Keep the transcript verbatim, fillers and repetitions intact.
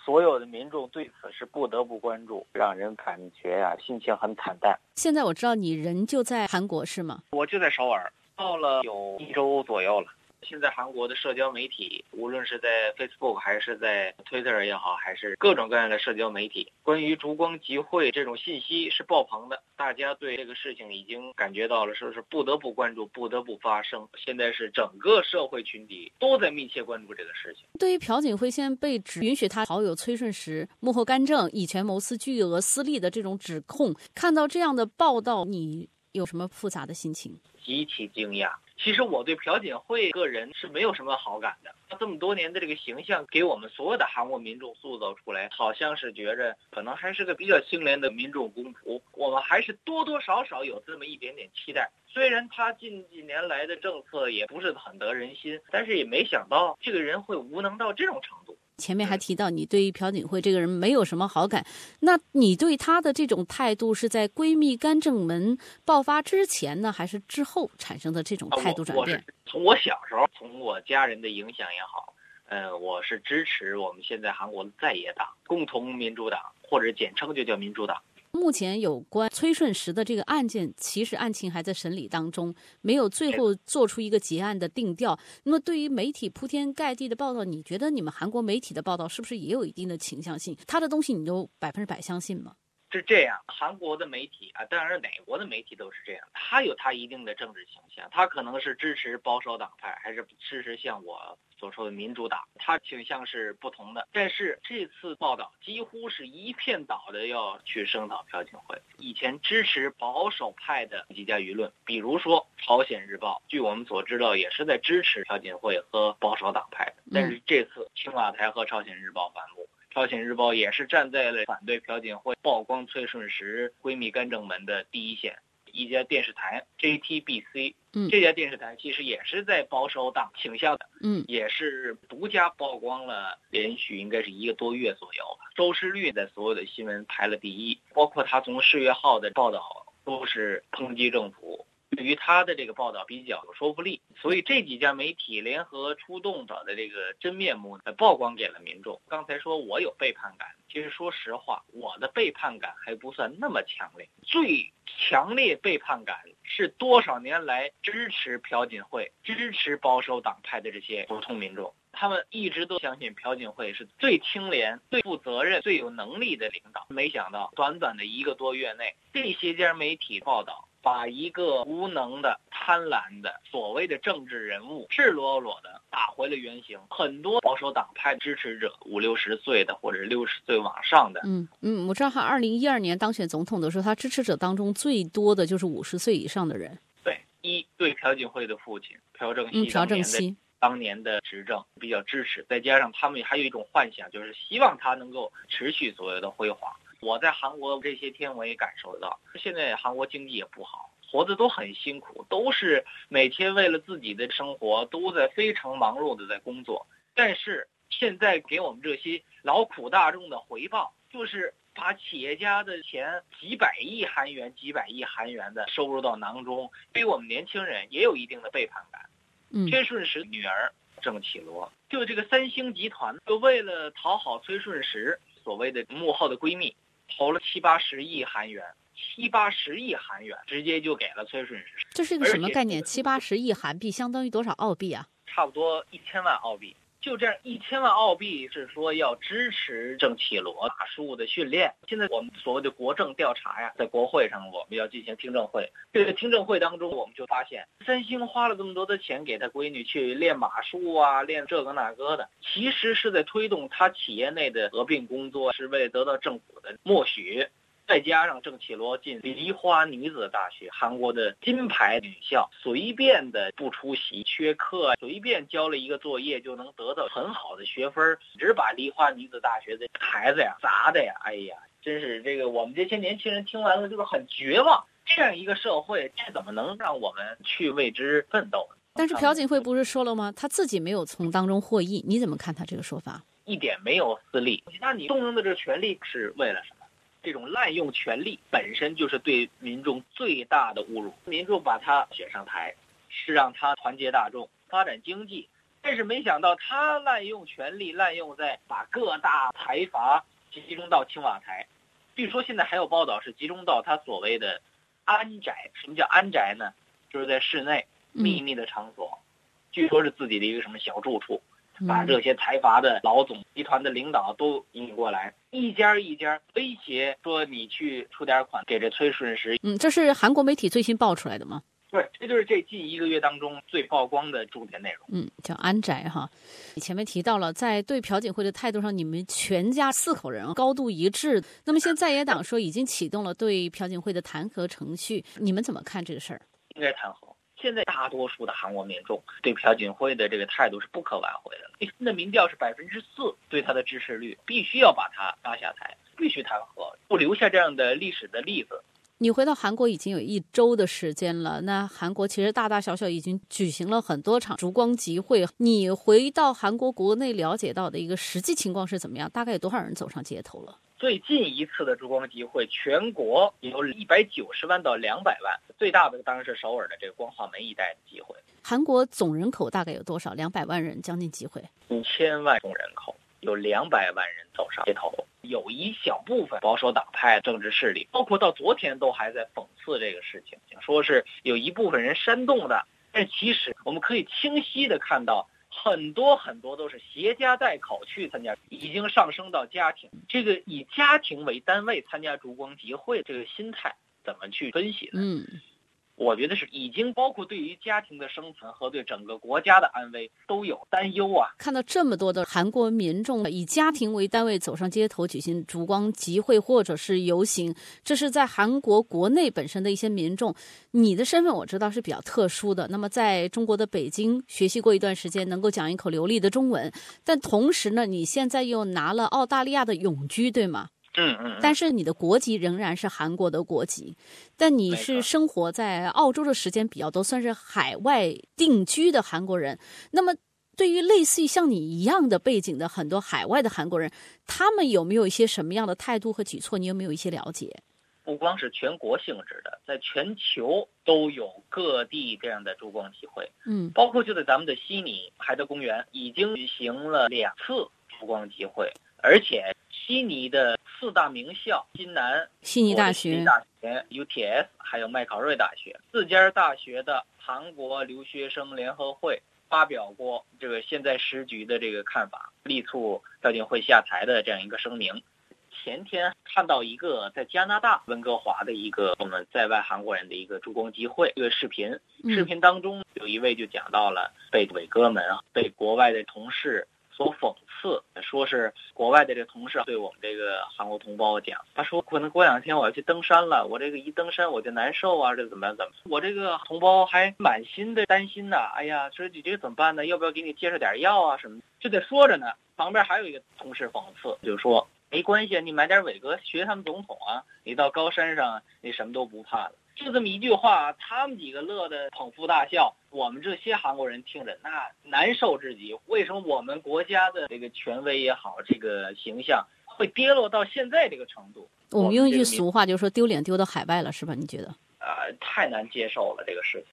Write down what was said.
所有的民众对此是不得不关注，让人感觉呀、啊、心情很惨淡。 现在我知道你人就在韩国是吗？ 我就在首尔，到了有一周左右了。现在韩国的社交媒体，无论是在 Facebook 还是在 Twitter 也好，还是各种各样的社交媒体，关于烛光集会这种信息是爆棚的，大家对这个事情已经感觉到了，说是不得不关注，不得不发声。现在是整个社会群体都在密切关注这个事情。 对于朴槿惠现在被指允许他好友崔顺实幕后干政、以权谋私、巨额私利的这种指控，看到这样的报道，你有什么复杂的心情？ 极其惊讶。其实我对朴槿惠个人是没有什么好感的，他这么多年的这个形象给我们所有的韩国民众塑造出来，好像是觉着可能还是个比较清廉的民众公仆，我们还是多多少少有这么一点点期待。虽然他近几年来的政策也不是很得人心，但是也没想到这个人会无能到这种程度。 前面还提到你对于朴槿惠这个人没有什么好感，那你对她的这种态度是在闺蜜干政门爆发之前呢，还是之后产生的这种态度转变？ 我我是从我小时候，从我家人的影响也好，呃，我是支持我们现在韩国的在野党共同民主党，或者简称就叫民主党。 目前有关崔顺实的这个案件，其实案情还在审理当中，没有最后做出一个结案的定调。那么对于媒体铺天盖地的报道，你觉得你们韩国媒体的报道是不是也有一定的倾向性？他的东西你都百分之百相信吗？ 是这样，韩国的媒体啊，当然哪国的媒体都是这样，他有他一定的政治倾向，他可能是支持保守党派，还是支持像我所说的民主党，他倾向是不同的。但是这次报道几乎是一片倒的要去声讨朴槿惠。以前支持保守派的几家舆论，比如说朝鲜日报，据我们所知道也是在支持朴槿惠和保守党派的，但是这次青瓦台和朝鲜日报反目。朝鲜日报也是站在了反对朴槿惠曝光崔顺实闺蜜干政门的第一线。一家电视台 J T B C， 嗯， 这家电视台其实也是在保守党倾向的， 嗯， 也是独家曝光了，连续应该是一个多月左右吧，收视率在所有的新闻排了第一，包括他从世越号的报道都是抨击政府。对于他的这个报道比较有说服力，所以这几家媒体联合出动，把的这个真面目曝光给了民众。刚才说我有背叛感，其实说实话，我的背叛感还不算那么强烈。最强烈背叛感是多少年来支持朴槿惠、支持保守党派的这些普通民众，他们一直都相信朴槿惠是最清廉、最负责任、最有能力的领导。没想到短短的一个多月内，这些家媒体报道把一个无能的、贪婪的所谓的政治人物赤裸裸的打回了原形。很多保守党派支持者，五六十岁的或者六十岁往上的， 嗯嗯，我知道他二零一二年当选总统的时候，他支持者当中最多的就是五十岁以上的人。 对，一对朴朴槿惠的父亲朴正熙， 嗯，朴正熙当年的执政比较支持，再加上他们还有一种幻想，就是希望他能够持续所谓的辉煌。我在韩国这些天我也感受到，现在韩国经济也不好，活得都很辛苦，都是每天为了自己的生活都在非常忙碌的在工作。但是现在给我们这些劳苦大众的回报，就是把企业家的钱几百亿韩元、几百亿韩元的收入到囊中，对于我们年轻人也有一定的背叛感。 嗯， 崔顺实女儿郑启罗，就这个三星集团，就为了讨好崔顺实所谓的幕后的闺蜜，投了七八十亿韩元，七八十亿韩元直接就给了崔顺实。 这是一个什么概念？七八十亿韩币相当于多少澳币啊？ 差不多一千万澳币。就这样一千万澳币是说要支持郑启罗马术的训练。现在我们所谓的国政调查呀，在国会上我们要进行听证会。这个听证会当中，我们就发现三星花了这么多的钱给他闺女去练马术啊，练这个那个的，其实是在推动他企业内的合并工作，是为了得到政府的默许。再加上郑启罗进梨花女子大学，韩国的金牌女校，随便的不出席、缺课，随便交了一个作业就能得到很好的学分，只把梨花女子大学的孩子呀砸的呀，哎呀，真是这个我们这些年轻人听完了就是很绝望。这样一个社会，这怎么能让我们去为之奋斗呢？ 但是朴槿惠不是说了吗？他自己没有从当中获益，你怎么看他这个说法？ 一点没有私利。那你动用的这个权利是为了什么？这种滥用权力本身就是对民众最大的侮辱。民众把他选上台，是让他团结大众、发展经济， 但是没想到他滥用权力，滥用在把各大财阀集中到青瓦台。据说现在还有报道是集中到他所谓的安宅。什么叫安宅呢？就是在室内秘密的场所，嗯、据说是自己的一个什么小住处，把这些财阀的老总集团的领导都引过来，一家一家威胁说你去出点款给这崔顺实。 嗯，这是韩国媒体最新爆出来的吗？ 对，这就是这近一个月当中最曝光的重点内容。 嗯，叫安宅哈。你前面提到了，在对朴槿惠的态度上，你们全家四口人高度一致。那么现在在野党说已经启动了对朴槿惠的弹劾程序，你们怎么看这个事儿？ 应该弹劾。现在大多数的韩国民众对朴槿惠的这个态度是不可挽回的。最新的民调是百分之四对他的支持率，必须要把他拉下台，必须弹劾，不留下这样的历史的例子。 你回到韩国已经有一周的时间了，那韩国其实大大小小已经举行了很多场烛光集会。你回到韩国国内了解到的一个实际情况是怎么样？大概有多少人走上街头了？ 最近一次的烛光集会，全国有一百九十万到两百万，最大的当然是首尔的这个光化门一带的集会。 韩国总人口大概有多少？两百万人，将近集会， 五千万总人口。有两百万人走上街头，有一小部分保守党派政治势力，包括到昨天都还在讽刺这个事情，说是有一部分人煽动的。但其实我们可以清晰的看到，很多很多都是携家带口去参加，已经上升到家庭。这个以家庭为单位参加烛光集会，这个心态怎么去分析呢？ 嗯。 我觉得是已经包括对于家庭的生存和对整个国家的安危都有担忧啊。 看到这么多的韩国民众以家庭为单位走上街头举行烛光集会或者是游行，这是在韩国国内本身的一些民众。你的身份我知道是比较特殊的，那么在中国的北京学习过一段时间，能够讲一口流利的中文，但同时呢，你现在又拿了澳大利亚的永居，对吗？ 嗯嗯， 但是你的国籍仍然是韩国的国籍，但你是生活在澳洲的时间比较多，算是海外定居的韩国人。那么对于类似于像你一样的背景的很多海外的韩国人，他们有没有一些什么样的态度和举措？你有没有一些了解？ 不光是全国性质的，在全球都有各地这样的烛光集会， 嗯， 包括就在咱们的悉尼海德公园已经举行了两次烛光集会，而且悉尼的四大名校，新南、 悉尼大学、 悉尼大学、U T S 还有麦考瑞大学四家大学的韩国留学生联合会发表过这个现在时局的这个看法，力促朴槿惠下台的这样一个声明。前天看到一个在加拿大温哥华的一个我们在外韩国人的一个烛光集会，一个视频，视频当中有一位就讲到了被伟哥们被国外的同事所讽刺，说是国外的这同事对我们这个韩国同胞讲，他说可能过两天我要去登山了，我这个一登山我就难受啊，这怎么怎么，我这个同胞还满心的担心呢，哎呀，说你这个怎么办呢？要不要给你介绍点药啊什么的？就在说着呢，旁边还有一个同事讽刺，就说没关系，你买点伟哥学他们总统啊，你到高山上你什么都不怕了。就这么一句话，他们几个乐得捧腹大笑，我们这些韩国人听着那难受至极。为什么我们国家的这个权威也好，这个形象会跌落到现在这个程度？ 我们用一句俗话就是说丢脸丢到海外了，是吧？你觉得？ 呃，太难接受了这个事情。